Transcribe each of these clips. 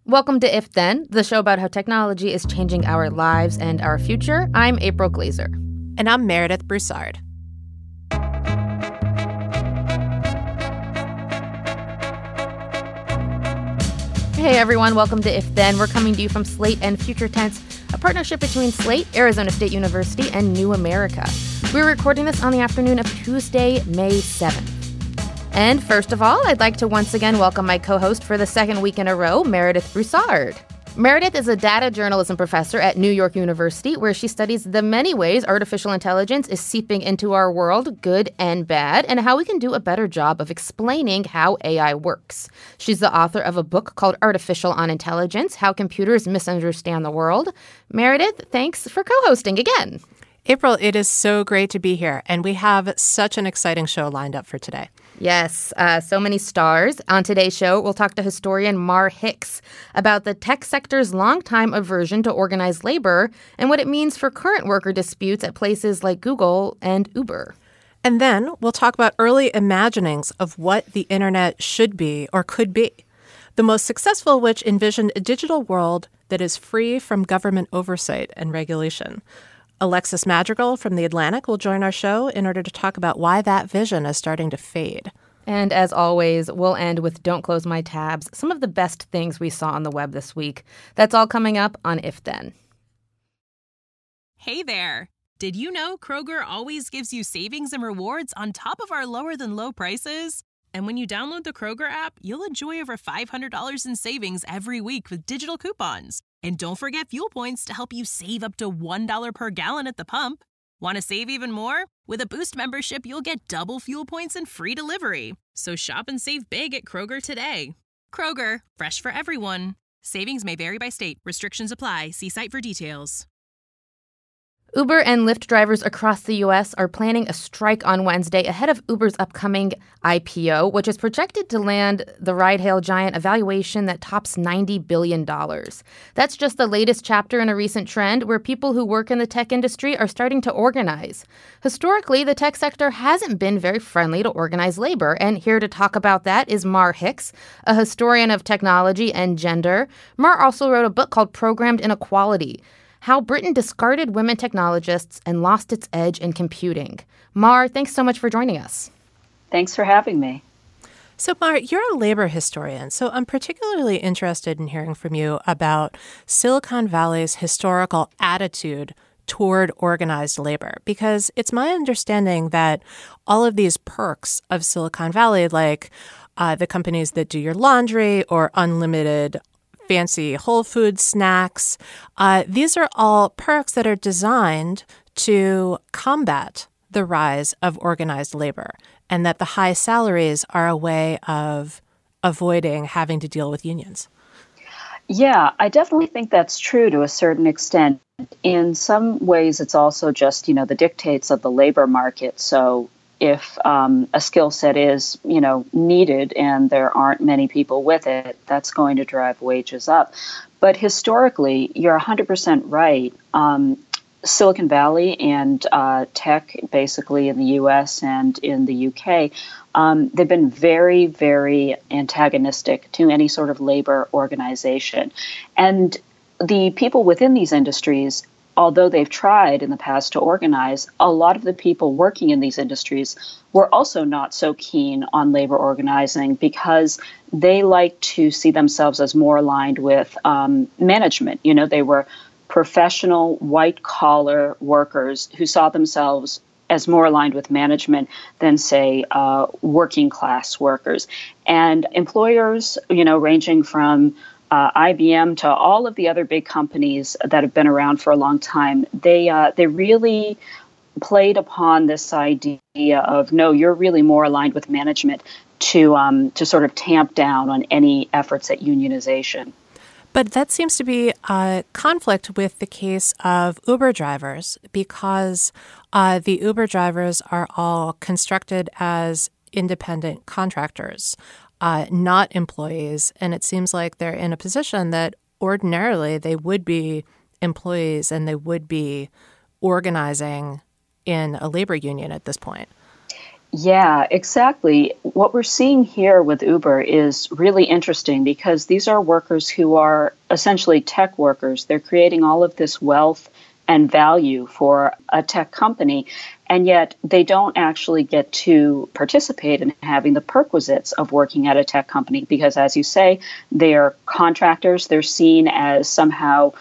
Welcome to If Then, the show about how technology is changing our lives and our future. I'm April Glazer. And I'm Meredith Broussard. Hey everyone, welcome to If Then. We're coming to you from Slate and Future Tense, a partnership between Slate, Arizona State University, and New America. We're recording this on the afternoon of Tuesday, May 7th. And first of all, I'd like to once again welcome my co-host for the second week in a row, Meredith Broussard. Meredith is a data journalism professor at New York University, where she studies the many ways artificial intelligence is seeping into our world, good and bad, and how we can do a better job of explaining how AI works. She's the author of a book called Artificial on Intelligence: How Computers Misunderstand the World. Meredith, thanks for co-hosting again. April, it is so great to be here, and we have such an exciting show lined up for today. Yes, so many stars. On today's show, we'll talk to historian Mar Hicks about the tech sector's longtime aversion to organized labor and what it means for current worker disputes at places like Google and Uber. And then we'll talk about early imaginings of what the internet should be or could be. The most successful which envisioned a digital world that is free from government oversight and regulation. Alexis Madrigal from The Atlantic will join our show in order to talk about why that vision is starting to fade. And as always, we'll end with Don't Close My Tabs, some of the best things we saw on the web this week. That's all coming up on If Then. Hey there! Did you know Kroger always gives you savings and rewards on top of our lower-than-low prices? And when you download the Kroger app, you'll enjoy over $500 in savings every week with digital coupons. And don't forget fuel points to help you save up to $1 per gallon at the pump. Want to save even more? With a Boost membership, you'll get double fuel points and free delivery. So shop and save big at Kroger today. Kroger, fresh for everyone. Savings may vary by state. Restrictions apply. See site for details. Uber and Lyft drivers across the U.S. are planning a strike on Wednesday ahead of Uber's upcoming IPO, which is projected to land the ride-hail giant a valuation that tops $90 billion. That's just the latest chapter in a recent trend where people who work in the tech industry are starting to organize. Historically, the tech sector hasn't been very friendly to organized labor, and here to talk about that is Mar Hicks, a historian of technology and gender. Mar also wrote a book called Programmed Inequality: How Britain Discarded Women Technologists and Lost Its Edge in Computing. Mar, thanks so much for joining us. Thanks for having me. So, Mar, you're a labor historian, so I'm particularly interested in hearing from you about Silicon Valley's historical attitude toward organized labor, because it's my understanding that all of these perks of Silicon Valley, like the companies that do your laundry or unlimited fancy Whole Foods snacks. These are all perks that are designed to combat the rise of organized labor, and that the high salaries are a way of avoiding having to deal with unions. Yeah, I definitely think that's true to a certain extent. In some ways, it's also just, the dictates of the labor market. So if a skill set is, needed and there aren't many people with it, that's going to drive wages up. But historically, you're 100% right. Silicon Valley and tech, basically in the U.S. and in the U.K., they've been very, very antagonistic to any sort of labor organization. And the people within these industries, although they've tried in the past to organize, a lot of the people working in these industries were also not so keen on labor organizing because they like to see themselves as more aligned with management. They were professional, white-collar workers who saw themselves as more aligned with management than, say, working-class workers. And employers, ranging from IBM to all of the other big companies that have been around for a long time, they really played upon this idea of, no, you're really more aligned with management to sort of tamp down on any efforts at unionization. But that seems to be a conflict with the case of Uber drivers, because the Uber drivers are all constructed as independent contractors, not employees. And it seems like they're in a position that ordinarily they would be employees and they would be organizing in a labor union at this point. Yeah, exactly. What we're seeing here with Uber is really interesting because these are workers who are essentially tech workers. They're creating all of this wealth and value for a tech company, and yet they don't actually get to participate in having the perquisites of working at a tech company because, as you say, they are contractors. They're seen as somehow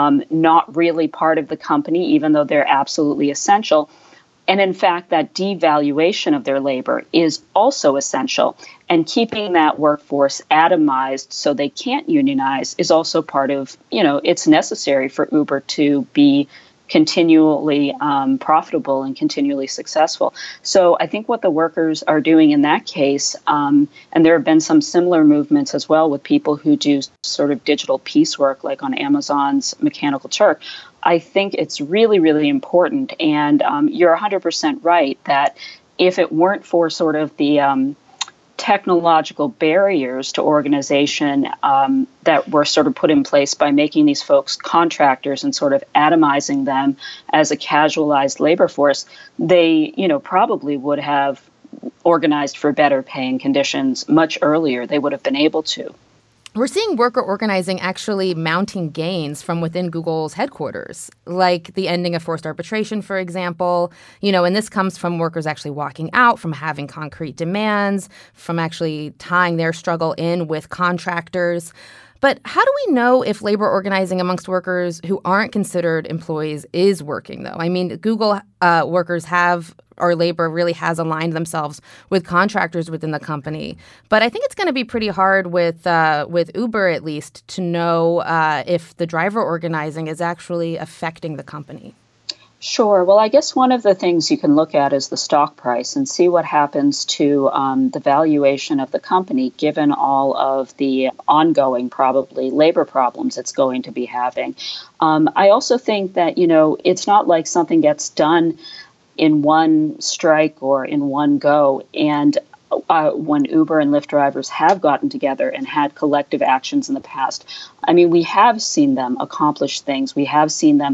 not really part of the company, even though they're absolutely essential. And in fact, that devaluation of their labor is also essential. And keeping that workforce atomized so they can't unionize is also part of, it's necessary for Uber to be continually profitable and continually successful. So I think what the workers are doing in that case, and there have been some similar movements as well with people who do sort of digital piecework, like on Amazon's Mechanical Turk. I think it's really, really important. And you're 100% right that if it weren't for sort of the technological barriers to organization that were sort of put in place by making these folks contractors and sort of atomizing them as a casualized labor force, they, probably would have organized for better paying conditions much earlier. They would have been able to. We're seeing worker organizing actually mounting gains from within Google's headquarters, like the ending of forced arbitration, for example. And this comes from workers actually walking out, from having concrete demands, from actually tying their struggle in with contractors. But how do we know if labor organizing amongst workers who aren't considered employees is working, though? I mean, Google workers or labor really has aligned themselves with contractors within the company. But I think it's going to be pretty hard with Uber, at least, to know if the driver organizing is actually affecting the company. Sure. Well, I guess one of the things you can look at is the stock price and see what happens to the valuation of the company, given all of the ongoing, probably, labor problems it's going to be having. I also think that, it's not like something gets done in one strike or in one go. And when Uber and Lyft drivers have gotten together and had collective actions in the past, I mean, we have seen them accomplish things. We have seen them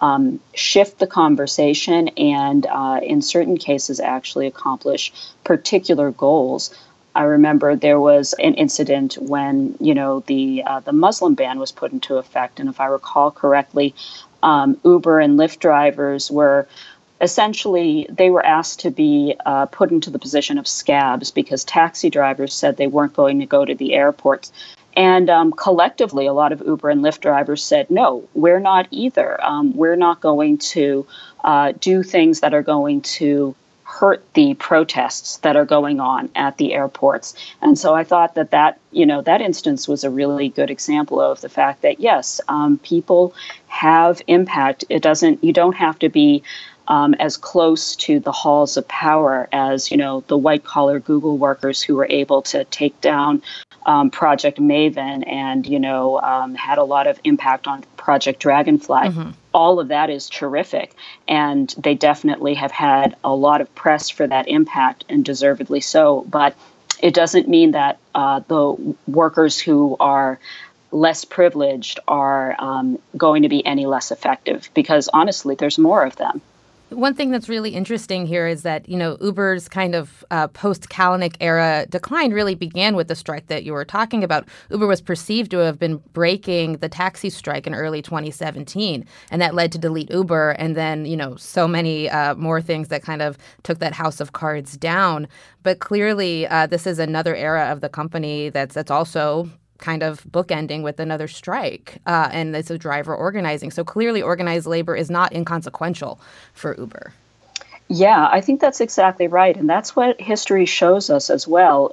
shift the conversation and in certain cases actually accomplish particular goals. I remember there was an incident when, the Muslim ban was put into effect. And if I recall correctly, Uber and Lyft drivers were essentially, they were asked to be put into the position of scabs because taxi drivers said they weren't going to go to the airports. And collectively, a lot of Uber and Lyft drivers said, no, we're not either. We're not going to do things that are going to hurt the protests that are going on at the airports. And so I thought that instance was a really good example of the fact that, yes, people have impact. You don't have to be as close to the halls of power as, the white-collar Google workers who were able to take down Project Maven and, had a lot of impact on Project Dragonfly. Mm-hmm. All of that is terrific. And they definitely have had a lot of press for that impact, and deservedly so. But it doesn't mean that the workers who are less privileged are going to be any less effective, because honestly, there's more of them. One thing that's really interesting here is that, Uber's kind of post-Kalanick era decline really began with the strike that you were talking about. Uber was perceived to have been breaking the taxi strike in early 2017, and that led to delete Uber and then, so many more things that kind of took that house of cards down. But clearly, this is another era of the company that's also kind of bookending with another strike, and it's a driver organizing. So clearly organized labor is not inconsequential for Uber. Yeah, I think that's exactly right. And that's what history shows us as well.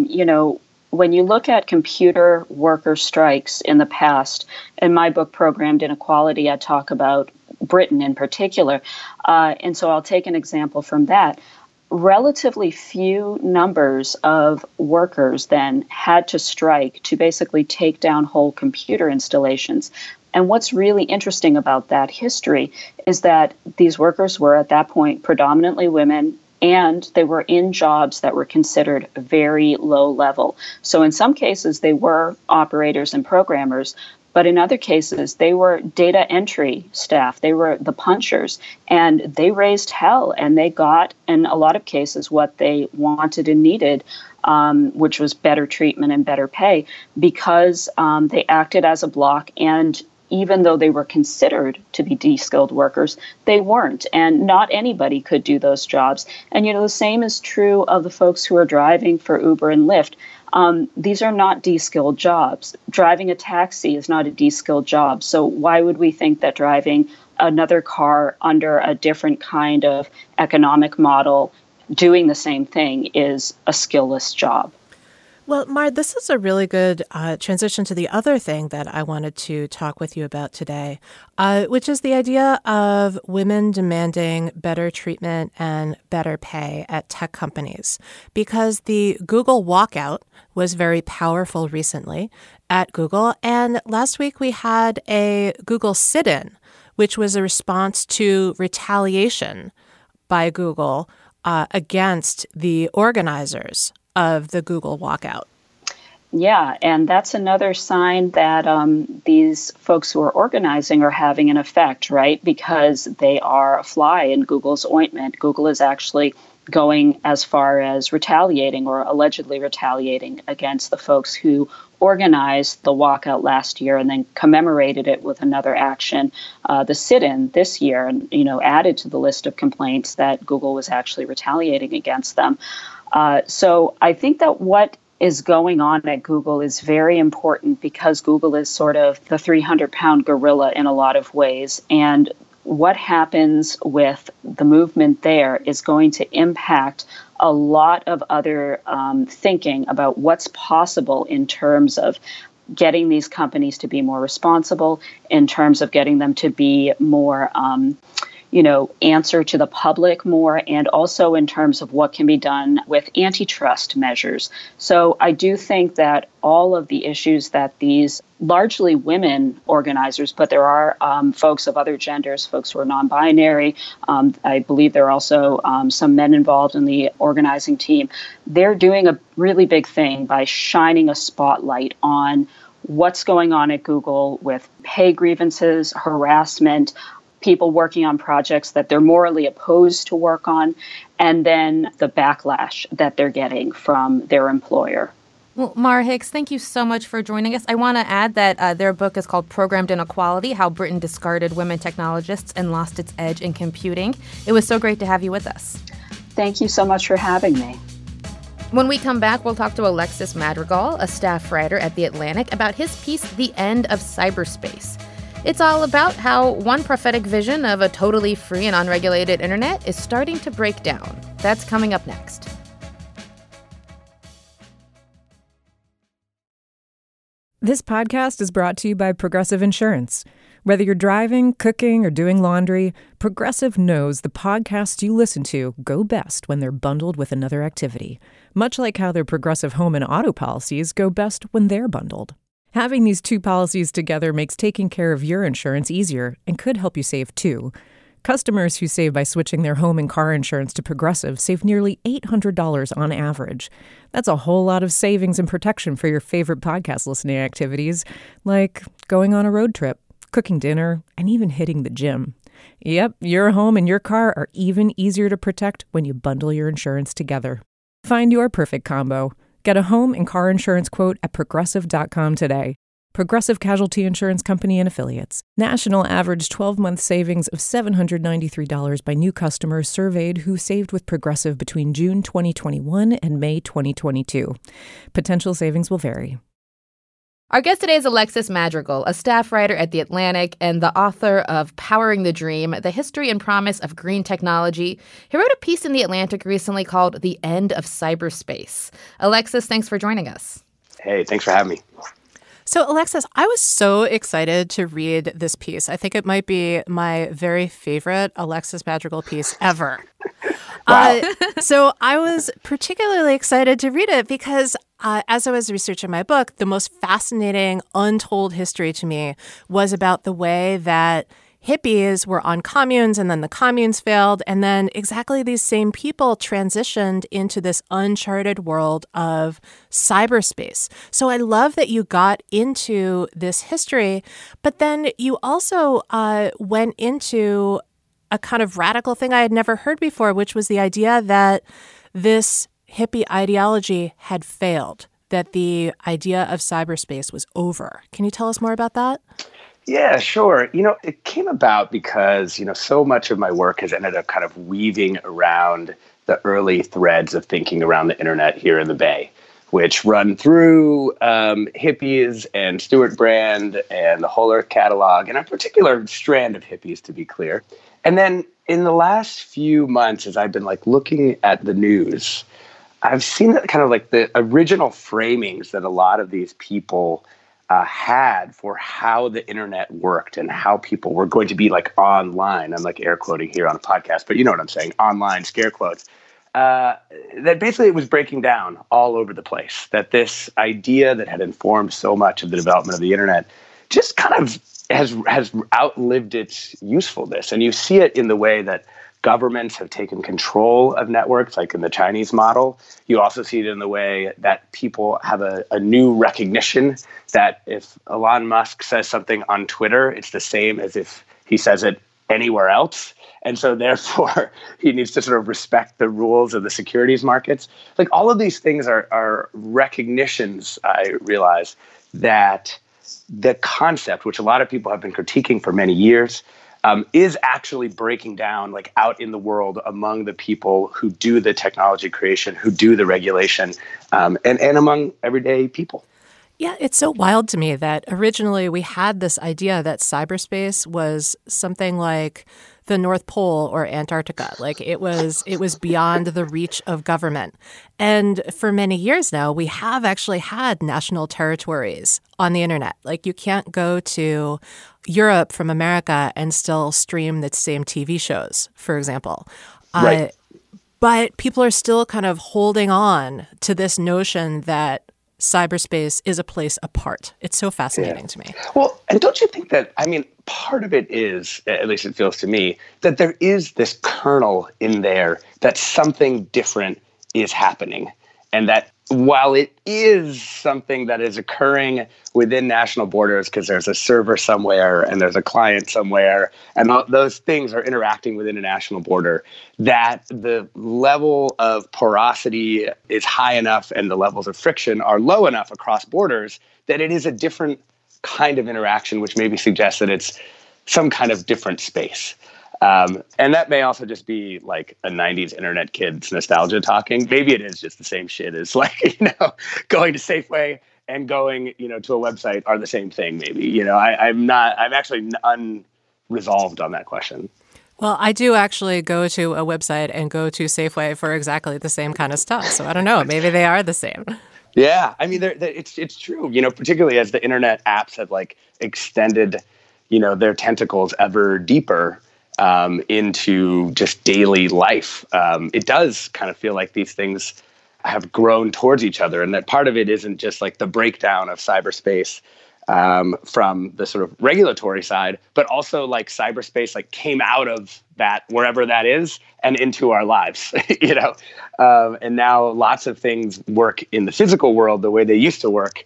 When you look at computer worker strikes in the past, in my book, Programmed Inequality, I talk about Britain in particular. And so I'll take an example from that. Relatively few numbers of workers then had to strike to basically take down whole computer installations. And what's really interesting about that history is that these workers were at that point predominantly women, and they were in jobs that were considered very low level. So in some cases, they were operators and programmers, but in other cases, they were data entry staff. They were the punchers, and they raised hell, and they got, in a lot of cases, what they wanted and needed, which was better treatment and better pay, because they acted as a block. And even though they were considered to be de-skilled workers, they weren't. And not anybody could do those jobs. And, the same is true of the folks who are driving for Uber and Lyft. These are not de-skilled jobs. Driving a taxi is not a de-skilled job. So why would we think that driving another car under a different kind of economic model doing the same thing is a skillless job? Well, Mar, this is a really good transition to the other thing that I wanted to talk with you about today, which is the idea of women demanding better treatment and better pay at tech companies. Because the Google walkout was very powerful recently at Google. And last week we had a Google sit-in, which was a response to retaliation by Google against the organizers of the Google walkout. Yeah, and that's another sign that these folks who are organizing are having an effect, right? Because they are a fly in Google's ointment. Google is actually going as far as retaliating or allegedly retaliating against the folks who organized the walkout last year and then commemorated it with another action, the sit-in this year, and added to the list of complaints that Google was actually retaliating against them. So I think that what is going on at Google is very important because Google is sort of the 300-pound gorilla in a lot of ways. And what happens with the movement there is going to impact a lot of other thinking about what's possible in terms of getting these companies to be more responsible, in terms of getting them to be more answer to the public more, and also in terms of what can be done with antitrust measures. So I do think that all of the issues that these largely women organizers, but there are folks of other genders, folks who are non-binary, I believe there are also some men involved in the organizing team, they're doing a really big thing by shining a spotlight on what's going on at Google with pay grievances, harassment, people working on projects that they're morally opposed to work on, and then the backlash that they're getting from their employer. Well, Mar Hicks, thank you so much for joining us. I want to add that their book is called Programmed Inequality, How Britain Discarded Women Technologists and Lost Its Edge in Computing. It was so great to have you with us. Thank you so much for having me. When we come back, we'll talk to Alexis Madrigal, a staff writer at The Atlantic, about his piece, The End of Cyberspace. It's all about how one prophetic vision of a totally free and unregulated internet is starting to break down. That's coming up next. This podcast is brought to you by Progressive Insurance. Whether you're driving, cooking, or doing laundry, Progressive knows the podcasts you listen to go best when they're bundled with another activity, much like how their Progressive home and auto policies go best when they're bundled. Having these two policies together makes taking care of your insurance easier and could help you save too. Customers who save by switching their home and car insurance to Progressive save nearly $800 on average. That's a whole lot of savings and protection for your favorite podcast listening activities, like going on a road trip, cooking dinner, and even hitting the gym. Yep, your home and your car are even easier to protect when you bundle your insurance together. Find your perfect combo. Get a home and car insurance quote at Progressive.com today. Progressive Casualty Insurance Company and Affiliates. National average 12-month savings of $793 by new customers surveyed who saved with Progressive between June 2021 and May 2022. Potential savings will vary. Our guest today is Alexis Madrigal, a staff writer at The Atlantic and the author of Powering the Dream, The History and Promise of Green Technology. He wrote a piece in The Atlantic recently called The End of Cyberspace. Alexis, thanks for joining us. Hey, thanks for having me. So, Alexis, I was so excited to read this piece. I think it might be my very favorite Alexis Madrigal piece ever. Wow. So I was particularly excited to read it because as I was researching my book, the most fascinating untold history to me was about the way that hippies were on communes, and then the communes failed, and then exactly these same people transitioned into this uncharted world of cyberspace. So I love that you got into this history, but then you also went into a kind of radical thing I had never heard before, which was the idea that this hippie ideology had failed, that the idea of cyberspace was over. Can you tell us more about that? Yeah, sure. It came about because, so much of my work has ended up kind of weaving around the early threads of thinking around the internet here in the Bay, which run through hippies and Stewart Brand and the Whole Earth Catalog, and a particular strand of hippies, to be clear. And then in the last few months, as I've been looking at the news, I've seen that kind of the original framings that a lot of these people had for how the internet worked and how people were going to be online. I'm air quoting here on a podcast, but you know what I'm saying, online, scare quotes. That basically it was breaking down all over the place, that this idea that had informed so much of the development of the internet just kind of has outlived its usefulness. And you see it in the way that governments have taken control of networks, like in the Chinese model. You also see it in the way that people have a new recognition that if Elon Musk says something on Twitter, it's the same as if he says it anywhere else. And so therefore, he needs to sort of respect the rules of the securities markets. All of these things are recognitions, I realize, that the concept, which a lot of people have been critiquing for many years, is actually breaking down out in the world among the people who do the technology creation, who do the regulation, and among everyday people. Yeah, it's so wild to me that originally we had this idea that cyberspace was something like the North Pole or Antarctica. It was beyond the reach of government. And for many years now, we have actually had national territories on the internet. You can't go to Europe from America and still stream the same TV shows, for example. Right. But people are still kind of holding on to this notion that cyberspace is a place apart. It's so fascinating to me. Well, and don't you think that, part of it is, at least it feels to me, that there is this kernel in there that something different is happening. And that while it is something that is occurring within national borders because there's a server somewhere and there's a client somewhere and those things are interacting within a national border, that the level of porosity is high enough and the levels of friction are low enough across borders that it is a different kind of interaction, which maybe suggests that it's some kind of different space. And that may also just be a 90s internet kid's nostalgia talking. Maybe it is just the same shit as going to Safeway and going, to a website are the same thing. Maybe, I'm actually unresolved on that question. Well, I do actually go to a website and go to Safeway for exactly the same kind of stuff. So I don't know, maybe they are the same. Yeah. It's true, particularly as the internet apps have extended, their tentacles ever deeper into just daily life. It does kind of feel like these things have grown towards each other, and that part of it isn't just the breakdown of cyberspace from the sort of regulatory side, but also cyberspace came out of that, wherever that is, and into our lives, and now lots of things work in the physical world the way they used to work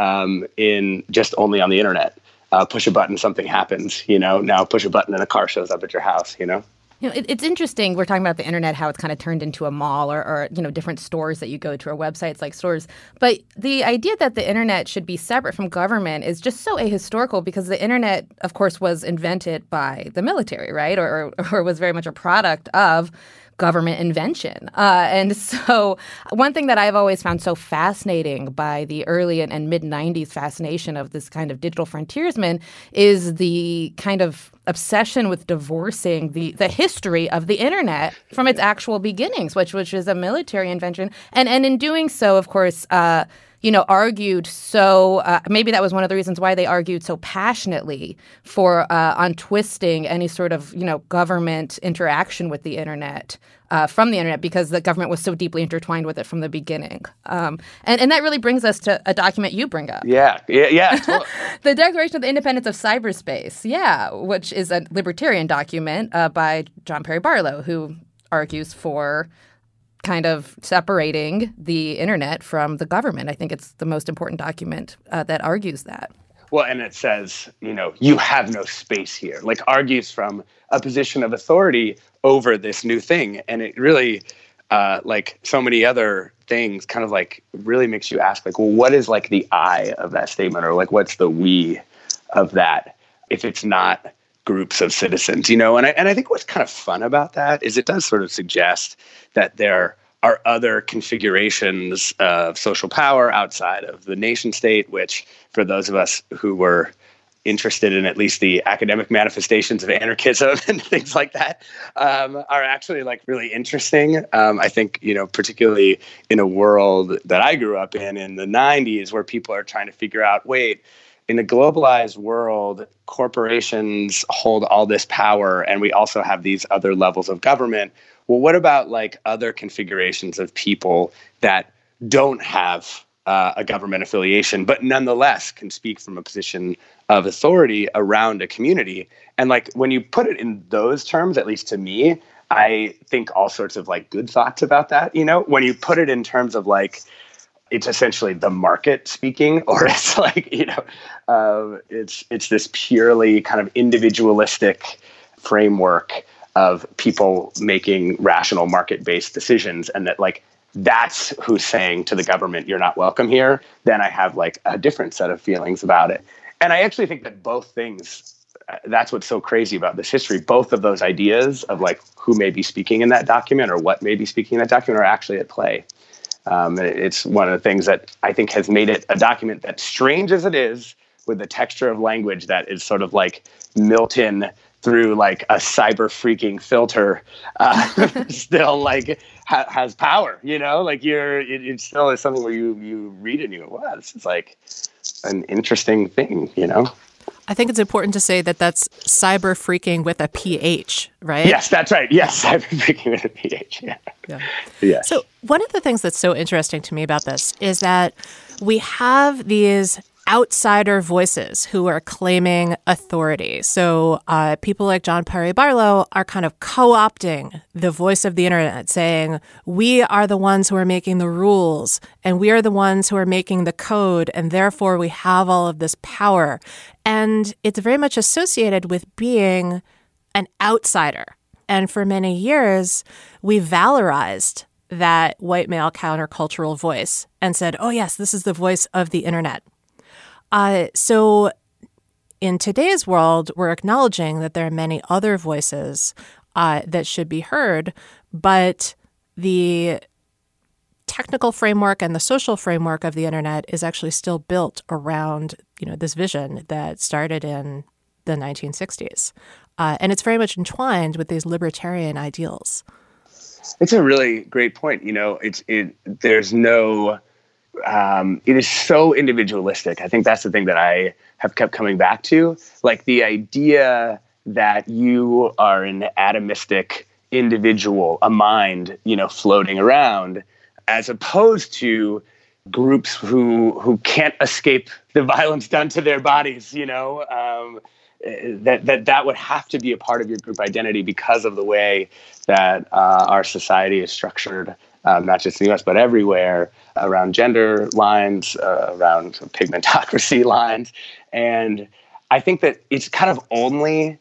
in just only on the internet. Push a button, something happens, now push a button and a car shows up at your house, It's interesting. We're talking about the internet, how it's kind of turned into a mall or different stores that you go to or websites like stores. But the idea that the internet should be separate from government is just so ahistorical because the internet, of course, was invented by the military, right? Or was very much a product of government invention. And so one thing that I've always found so fascinating by the early and mid-90s fascination of this kind of digital frontiersman is the kind of obsession with divorcing the history of the internet from its actual beginnings, which is a military invention. And in doing so, of course, argued so, maybe that was one of the reasons why they argued so passionately for untwisting any sort of, government interaction with the internet, from the internet, because the government was so deeply intertwined with it from the beginning. And that really brings us to a document you bring up. Yeah. The Declaration of the Independence of Cyberspace, which is a libertarian document by John Perry Barlow, who argues for kind of separating the internet from the government. I think it's the most important document that argues that. Well, and it says, you have no space here, like argues from a position of authority over this new thing. And it really, like so many other things, kind of like really makes you ask, like, well, what is like the I of that statement, or like what's the we of that if it's not groups of citizens, and I think what's kind of fun about that is it does sort of suggest that there are other configurations of social power outside of the nation state, which for those of us who were interested in at least the academic manifestations of anarchism and things like that, are actually like really interesting. I think, particularly in a world that I grew up in the 90s, where people are trying to figure out, wait, in a globalized world, corporations hold all this power, and we also have these other levels of government. Well, what about like other configurations of people that don't have a government affiliation, but nonetheless can speak from a position of authority around a community? And like when you put it in those terms, at least to me, I think all sorts of like good thoughts about that. When you put it in terms of like, it's essentially the market speaking, or it's like, it's this purely kind of individualistic framework of people making rational market-based decisions, and that like that's who's saying to the government, you're not welcome here, then I have like a different set of feelings about it. And I actually think that both things, that's what's so crazy about this history, both of those ideas of like who may be speaking in that document or what may be speaking in that document are actually at play. It's one of the things that I think has made it a document that, strange as it is, with the texture of language that is sort of like Milton through like a cyber freaking filter, still like has power, like it still is something where you read it and you go, wow, this is like an interesting thing, I think it's important to say that that's cyber freaking with a PH, right? Yes, that's right. Yes, cyber freaking with a PH. Yeah. Yes. So one of the things that's so interesting to me about this is that we have these outsider voices who are claiming authority. So people like John Perry Barlow are kind of co-opting the voice of the internet, saying, we are the ones who are making the rules, and we are the ones who are making the code, and therefore we have all of this power. And it's very much associated with being an outsider. And for many years, we valorized that white male countercultural voice and said, oh, yes, this is the voice of the internet. So in today's world, we're acknowledging that there are many other voices that should be heard, but the technical framework and the social framework of the internet is actually still built around, this vision that started in the 1960s. And it's very much entwined with these libertarian ideals. It's a really great point. There's no... it is so individualistic. I think that's the thing that I have kept coming back to. Like the idea that you are an atomistic individual, a mind, floating around, as opposed to groups who can't escape the violence done to their bodies, that would have to be a part of your group identity because of the way that our society is structured. Not just in the US, but everywhere, around gender lines, around pigmentocracy lines. And I think that it's kind of only,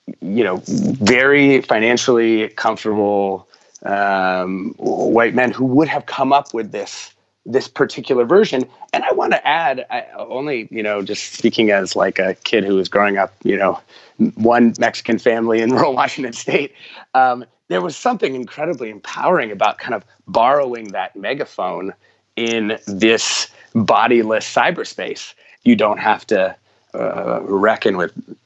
very financially comfortable white men who would have come up with this particular version. And I want to add, just speaking as like a kid who was growing up, one Mexican family in rural Washington State, there was something incredibly empowering about kind of borrowing that megaphone in this bodiless cyberspace. You don't have to reckon with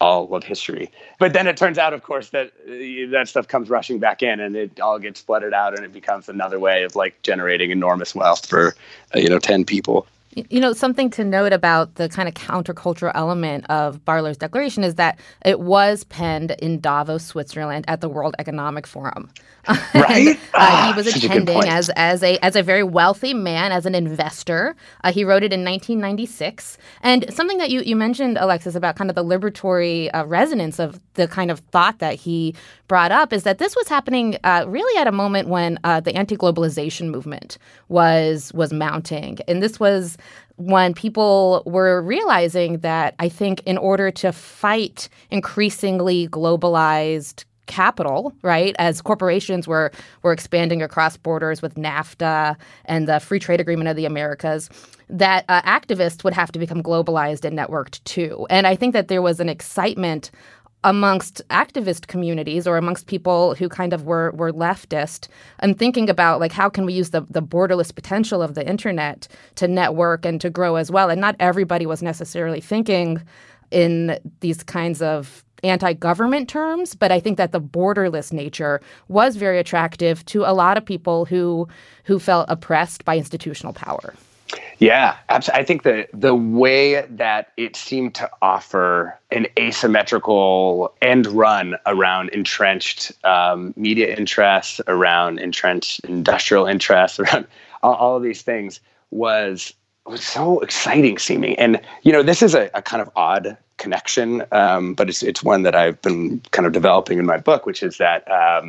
all of history. But then it turns out, of course, that that stuff comes rushing back in, and it all gets flooded out, and it becomes another way of like generating enormous wealth for 10 people. Something to note about the kind of countercultural element of Barler's declaration is that it was penned in Davos, Switzerland, at the World Economic Forum. Right? He was attending as a very wealthy man, as an investor. He wrote it in 1996. And something that you mentioned, Alexis, about kind of the liberatory resonance of the kind of thought that he brought up is that this was happening really at a moment when the anti-globalization movement was mounting. And this was when people were realizing that, I think, in order to fight increasingly globalized capital, right, as corporations were expanding across borders with NAFTA and the Free Trade Agreement of the Americas, that activists would have to become globalized and networked too. And I think that there was an excitement amongst activist communities or amongst people who kind of were leftist and thinking about like how can we use the borderless potential of the internet to network and to grow as well. And not everybody was necessarily thinking in these kinds of anti-government terms, but I think that the borderless nature was very attractive to a lot of people who felt oppressed by institutional power. Yeah, absolutely. I think the way that it seemed to offer an asymmetrical end run around entrenched media interests, around entrenched industrial interests, around all of these things was so exciting seeming. And, this is a kind of odd connection, but it's one that I've been kind of developing in my book, which is that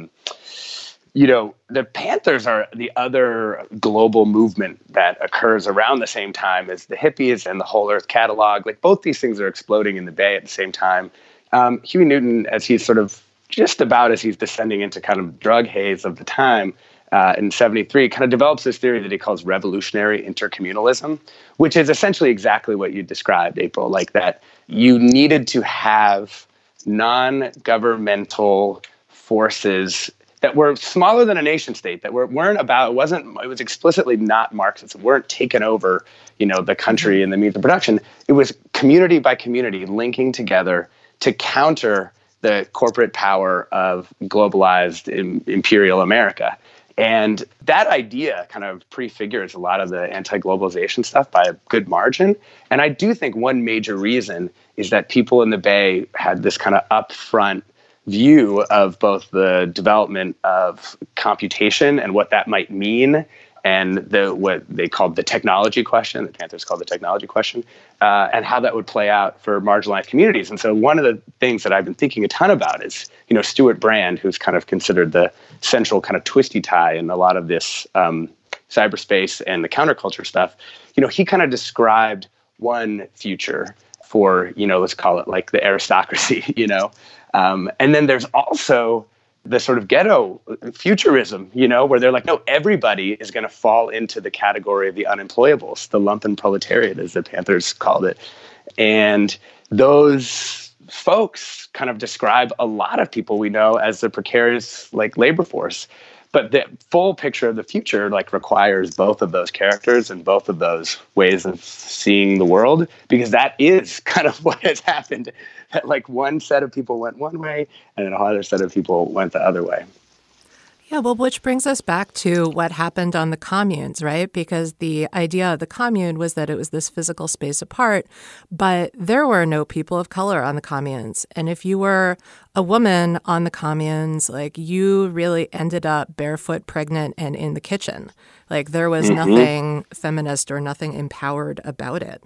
the Panthers are the other global movement that occurs around the same time as the hippies and the Whole Earth catalog. Like both these things are exploding in the Bay at the same time. Huey Newton, as he's descending into kind of drug haze of the time in 73, kind of develops this theory that he calls revolutionary intercommunalism, which is essentially exactly what you described, April, like that you needed to have non-governmental forces that were smaller than a nation state, that it was explicitly not Marxist, weren't taken over, the country and the means of production. It was community by community linking together to counter the corporate power of globalized imperial America. And that idea kind of prefigures a lot of the anti-globalization stuff by a good margin. And I do think one major reason is that people in the Bay had this kind of upfront view of both the development of computation and what that might mean, and what they called the technology question, the Panthers called the technology question, and how that would play out for marginalized communities. And so one of the things that I've been thinking a ton about is, Stuart Brand, who's kind of considered the central kind of twisty tie in a lot of this cyberspace and the counterculture stuff. He kind of described one future for, let's call it like the aristocracy, and then there's also the sort of ghetto futurism, where they're like, no, everybody is going to fall into the category of the unemployables, the lumpen proletariat, as the Panthers called it. And those folks kind of describe a lot of people we know as the precarious, like, labor force. But the full picture of the future, requires both of those characters and both of those ways of seeing the world, because that is kind of what has happened. That one set of people went one way and another set of people went the other way. Yeah, well, which brings us back to what happened on the communes, right? Because the idea of the commune was that it was this physical space apart, but there were no people of color on the communes. And if you were a woman on the communes, you really ended up barefoot, pregnant, and in the kitchen. There was nothing feminist or nothing empowered about it.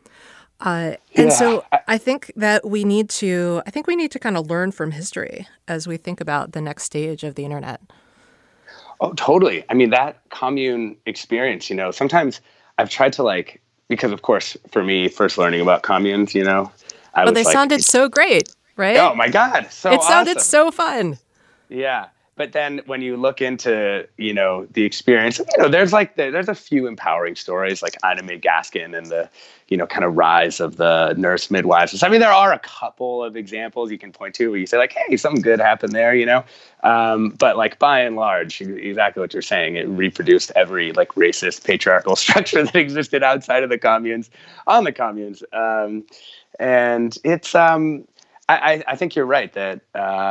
So I think that we need to kind of learn from history as we think about the next stage of the internet. Oh, totally. I mean, that commune experience, sometimes I've tried to because of course, for me, first learning about communes, they sounded so great, right? Oh my God. It sounded so fun. Yeah. But then when you look into, the experience, there's a few empowering stories like Ina May Gaskin and the, kind of rise of the nurse midwives. I mean, there are a couple of examples you can point to where you say hey, something good happened there, but by and large, exactly what you're saying, it reproduced every racist patriarchal structure that existed outside of the communes on the communes. And it's, I think you're right that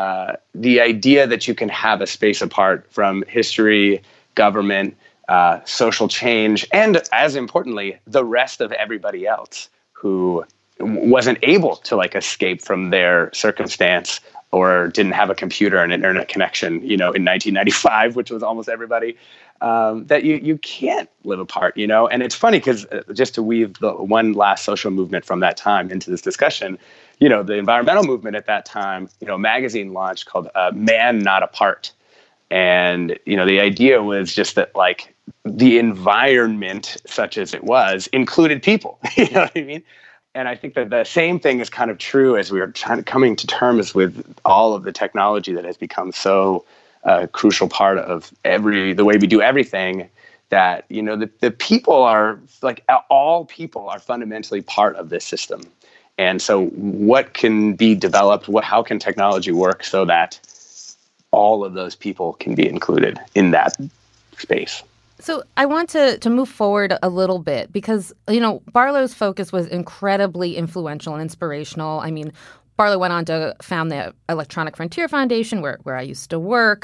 the idea that you can have a space apart from history, government, social change, and as importantly, the rest of everybody else who wasn't able to like escape from their circumstance or didn't have a computer and an internet connection, in 1995, which was almost everybody, that you can't live apart, And it's funny because just to weave the one last social movement from that time into this discussion, the environmental movement at that time, a magazine launched called Man Not Apart. And, the idea was just that like the environment, such as it was, included people, you know what I mean? And I think that the same thing is kind of true as we are coming to terms with all of the technology that has become so crucial part of the way we do everything, that, the people are like, all people are fundamentally part of this system. And so what can be developed? How can technology work so that all of those people can be included in that space? So I want to move forward a little bit because, Barlow's focus was incredibly influential and inspirational. I mean, Barlow went on to found the Electronic Frontier Foundation, where I used to work.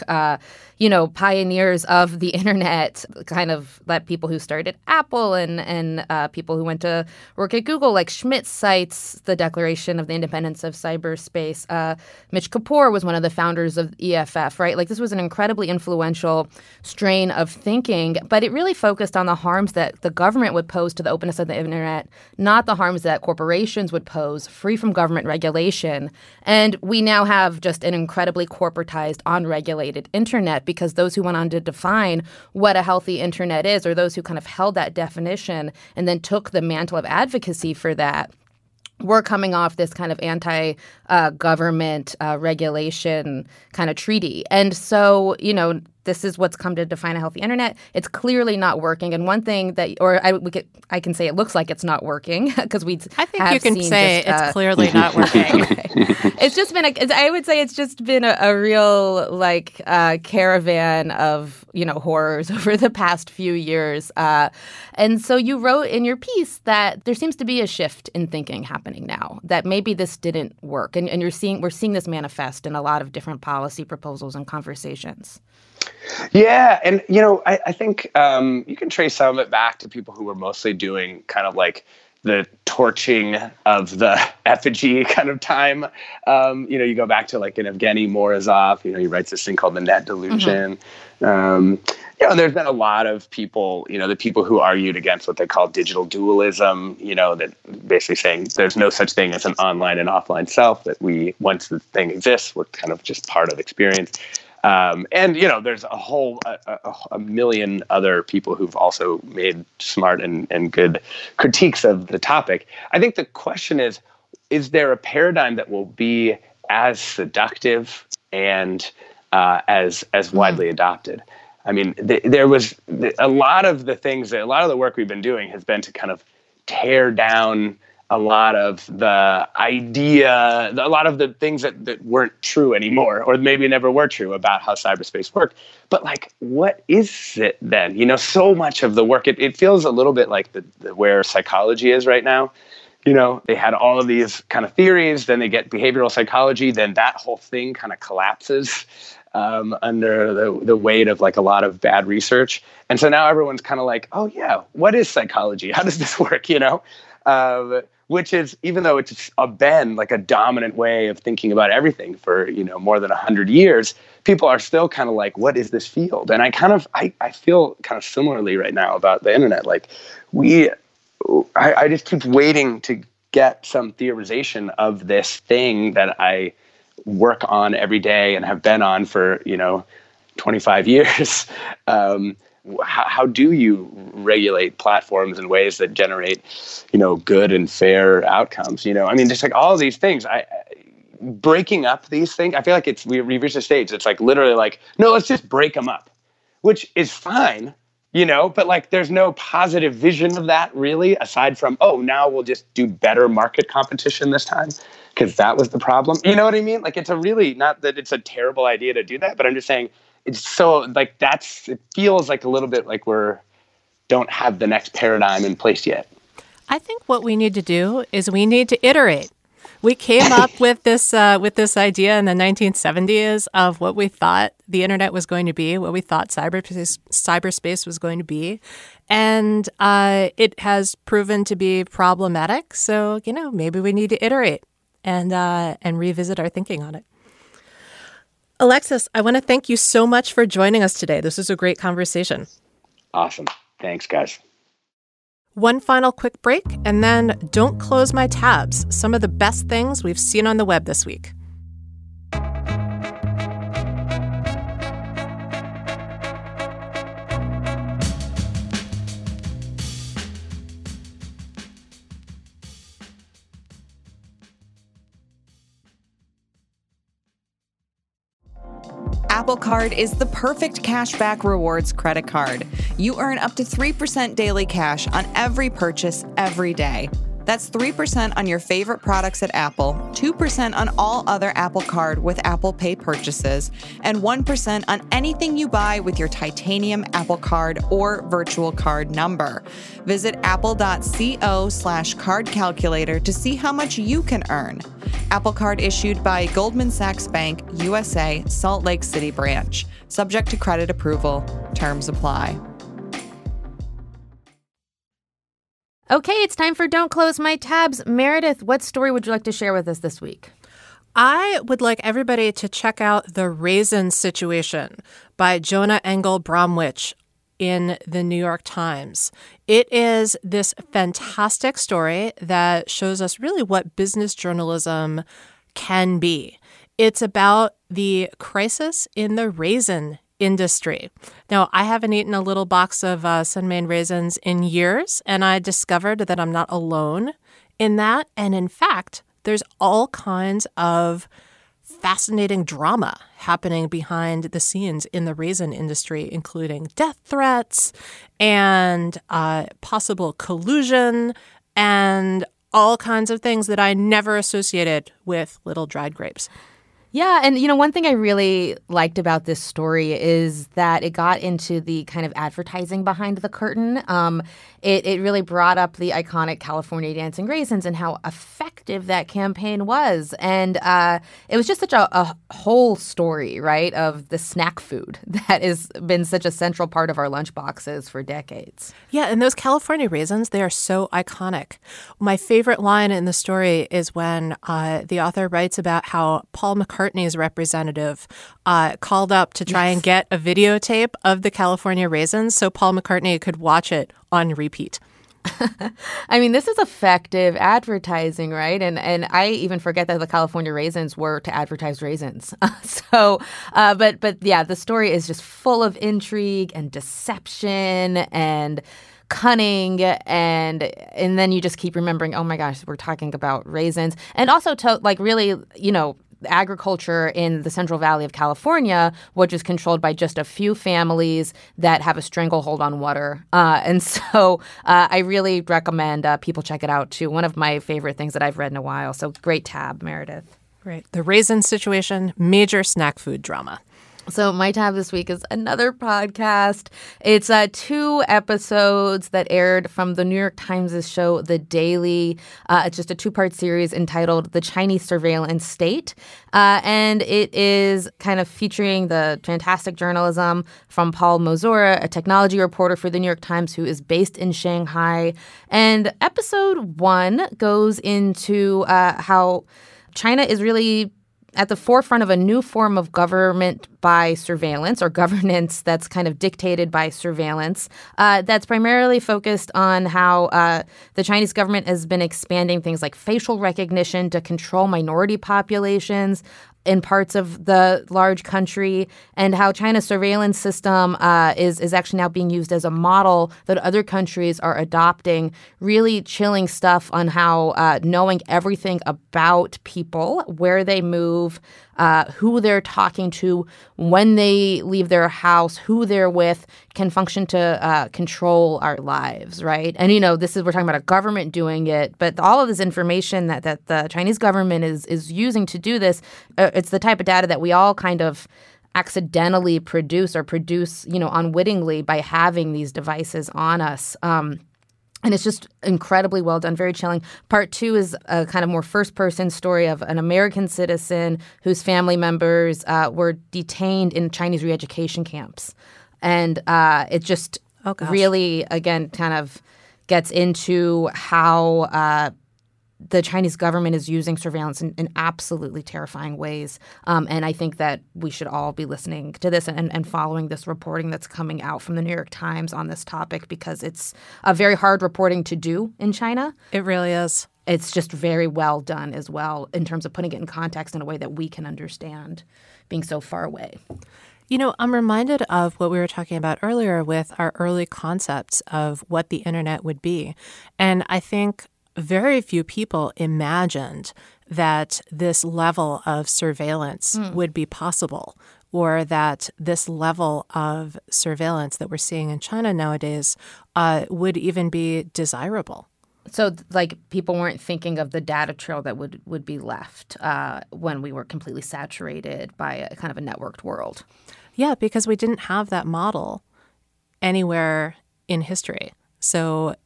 Pioneers of the internet, kind of that people who started Apple and people who went to work at Google, like Schmidt cites the Declaration of the Independence of Cyberspace. Mitch Kapor was one of the founders of EFF, right? Like this was an incredibly influential strain of thinking, but it really focused on the harms that the government would pose to the openness of the internet, not the harms that corporations would pose, free from government regulation. And we now have just an incredibly corporatized, unregulated internet because those who went on to define what a healthy internet is, or those who kind of held that definition and then took the mantle of advocacy for that, we're coming off this kind of anti-government regulation kind of treaty. And so, this is what's come to define a healthy internet. It's clearly not working. And one thing that, I can say it looks like it's not working because I think you can say it's clearly not working. It's just been I would say it's just been a real caravan of horrors over the past few years. And so you wrote in your piece that there seems to be a shift in thinking happening now, that maybe this didn't work, and we're seeing this manifest in a lot of different policy proposals and conversations. Yeah. And, I think you can trace some of it back to people who were mostly doing kind of like the torching of the effigy kind of time. You go back to like an Evgeny Morozov, he writes this thing called The Net Delusion. Mm-hmm. There's been a lot of people, the people who argued against what they call digital dualism, that basically saying there's no such thing as an online and offline self, that once the thing exists, we're kind of just part of experience. There's a million other people who've also made smart and good critiques of the topic. I think the question is there a paradigm that will be as seductive and as widely adopted? I mean, there was a lot of the work we've been doing has been to kind of tear down a lot of the a lot of the things that weren't true anymore, or maybe never were true about how cyberspace worked. But what is it then? So much of the work, it feels a little bit like where psychology is right now. They had all of these kind of theories, then they get behavioral psychology, then that whole thing kind of collapses under the weight of a lot of bad research. And so now everyone's kind of like, oh yeah, what is psychology? How does this work? Which is, even though it's been a dominant way of thinking about everything for, more than 100 years, people are still kind of like, what is this field? And I feel kind of similarly right now about the internet. I just keep waiting to get some theorization of this thing that I work on every day and have been on for, 25 years. How do you regulate platforms in ways that generate, good and fair outcomes? Just all of these things. Breaking up these things, I feel like we've reached a stage that's literally no, let's just break them up, which is fine, but there's no positive vision of that really, aside from, oh, now we'll just do better market competition this time because that was the problem. You know what I mean? It's a really, not that it's a terrible idea to do that, but I'm just saying, it's so it feels a little bit like don't have the next paradigm in place yet. I think what we need to do is we need to iterate. We came up with this idea in the 1970s of what we thought the internet was going to be, what we thought cyberspace was going to be. And it has proven to be problematic. So, maybe we need to iterate and revisit our thinking on it. Alexis, I want to thank you so much for joining us today. This was a great conversation. Awesome. Thanks, guys. One final quick break, and then don't close my tabs. Some of the best things we've seen on the web this week. Apple Card is the perfect cashback rewards credit card. You earn up to 3% daily cash on every purchase every day. That's 3% on your favorite products at Apple, 2% on all other Apple Card with Apple Pay purchases, and 1% on anything you buy with your titanium Apple Card or virtual card number. Visit apple.co/card calculator to see how much you can earn. Apple Card issued by Goldman Sachs Bank, USA, Salt Lake City branch. Subject to credit approval. Terms apply. Okay, it's time for Don't Close My Tabs. Meredith, what story would you like to share with us this week? I would like everybody to check out The Raisin Situation by Jonah Engel Bromwich in the New York Times. It is this fantastic story that shows us really what business journalism can be. It's about the crisis in the raisin industry. Now, I haven't eaten a little box of Sunmaine raisins in years, and I discovered that I'm not alone in that. And in fact, there's all kinds of fascinating drama happening behind the scenes in the raisin industry, including death threats and possible collusion and all kinds of things that I never associated with little dried grapes. Yeah, and one thing I really liked about this story is that it got into the kind of advertising behind the curtain. It really brought up the iconic California Dancing Raisins and how effective that campaign was. And it was just such a whole story, right, of the snack food that has been such a central part of our lunchboxes for decades. Yeah, and those California raisins, they are so iconic. My favorite line in the story is when the author writes about how Paul McCartney's representative called up to try and get a videotape of the California raisins so Paul McCartney could watch it on repeat. I mean, this is effective advertising, right? And I even forget that the California raisins were to advertise raisins. But yeah, the story is just full of intrigue and deception and cunning, and then you just keep remembering, oh my gosh, we're talking about raisins. And also to really, agriculture in the Central Valley of California, which is controlled by just a few families that have a stranglehold on water. And so I really recommend people check it out, too. One of my favorite things that I've read in a while. So great tab, Meredith. Great. The Raisin Situation, major snack food drama. So my tab this week is another podcast. It's 2 episodes that aired from the New York Times' show The Daily. It's just a 2-part series entitled The Chinese Surveillance State. And it is kind of featuring the fantastic journalism from Paul Mozora, a technology reporter for the New York Times who is based in Shanghai. And episode 1 goes into how China is really at the forefront of a new form of government by surveillance, or governance that's kind of dictated by surveillance, that's primarily focused on how the Chinese government has been expanding things like facial recognition to control minority populations in parts of the large country, and how China's surveillance system is actually now being used as a model that other countries are adopting. Really chilling stuff on how knowing everything about people, where they move, who they're talking to, when they leave their house, who they're with, can function to control our lives, right? And, we're talking about a government doing it, but all of this information that the Chinese government is using to do this, it's the type of data that we all kind of accidentally produce unwittingly by having these devices on us. And it's just incredibly well done, very chilling. Part 2 is a kind of more first-person story of an American citizen whose family members were detained in Chinese re-education camps. And it just really, again, kind of gets into how the Chinese government is using surveillance in absolutely terrifying ways. And I think that we should all be listening to this and following this reporting that's coming out from the New York Times on this topic, because it's a very hard reporting to do in China. It really is. It's just very well done as well in terms of putting it in context in a way that we can understand, being so far away. You know, I'm reminded of what we were talking about earlier with our early concepts of what the internet would be. And I think very few people imagined that this level of surveillance would be possible, or that this level of surveillance that we're seeing in China nowadays would even be desirable. So, like, people weren't thinking of the data trail that would be left when we were completely saturated by a kind of a networked world. Yeah, because we didn't have that model anywhere in history. So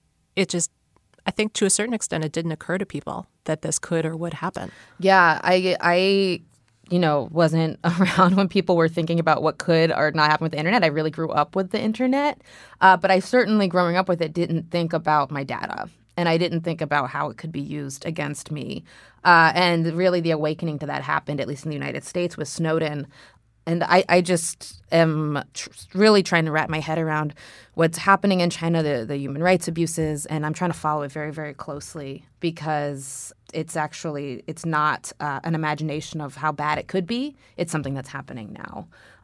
I think to a certain extent, it didn't occur to people that this could or would happen. Yeah, I wasn't around when people were thinking about what could or not happen with the internet. I really grew up with the internet, but I certainly, growing up with it, didn't think about my data. And I didn't think about how it could be used against me. And really the awakening to that happened, at least in the United States, with Snowden. And I just am really trying to wrap my head around what's happening in China, the human rights abuses, and I'm trying to follow it very, very closely, because it's not an imagination of how bad it could be. It's something that's happening now.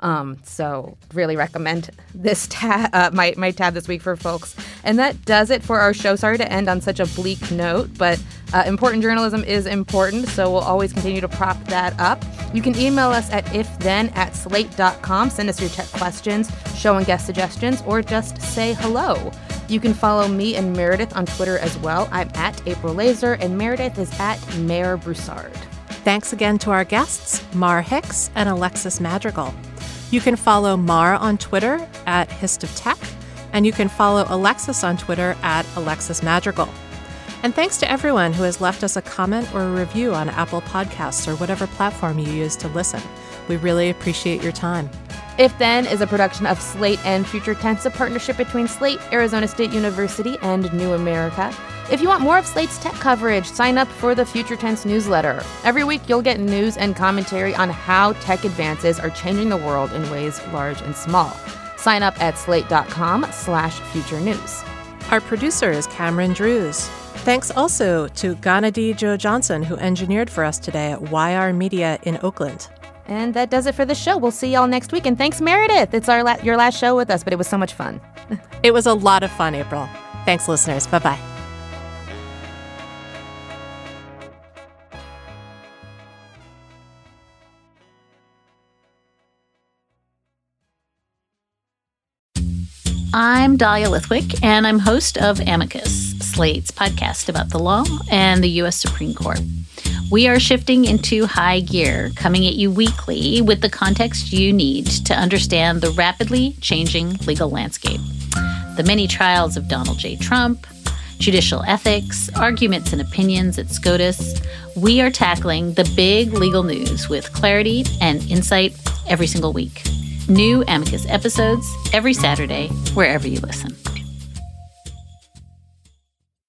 So really recommend this my tab this week for folks. And that does it for our show. Sorry to end on such a bleak note, but important journalism is important, so we'll always continue to prop that up. You can email us at ifthen@slate.com. Send us your tech questions, show and guest suggestions, or just say hello. You can follow me and Meredith on Twitter as well. I'm at April Laser, and Meredith is at Mayor Broussard. Thanks again to our guests, Mar Hicks and Alexis Madrigal. You can follow Mar on Twitter at HistofTech, and you can follow Alexis on Twitter at Alexis Madrigal. And thanks to everyone who has left us a comment or a review on Apple Podcasts or whatever platform you use to listen. We really appreciate your time. If Then is a production of Slate and Future Tense, a partnership between Slate, Arizona State University, and New America. If you want more of Slate's tech coverage, sign up for the Future Tense newsletter. Every week, you'll get news and commentary on how tech advances are changing the world in ways large and small. Sign up at slate.com/future news. Our producer is Cameron Drews. Thanks also to Ganadi Joe Johnson, who engineered for us today at YR Media in Oakland. And that does it for the show. We'll see y'all next week. And thanks, Meredith. It's your last show with us, but it was so much fun. It was a lot of fun, April. Thanks, listeners. Bye-bye. I'm Dahlia Lithwick, and I'm host of Amicus, Slate's podcast about the law and the U.S. Supreme Court. We are shifting into high gear, coming at you weekly with the context you need to understand the rapidly changing legal landscape. The many trials of Donald J. Trump, judicial ethics, arguments and opinions at SCOTUS. We are tackling the big legal news with clarity and insight every single week. New Amicus episodes every Saturday, wherever you listen.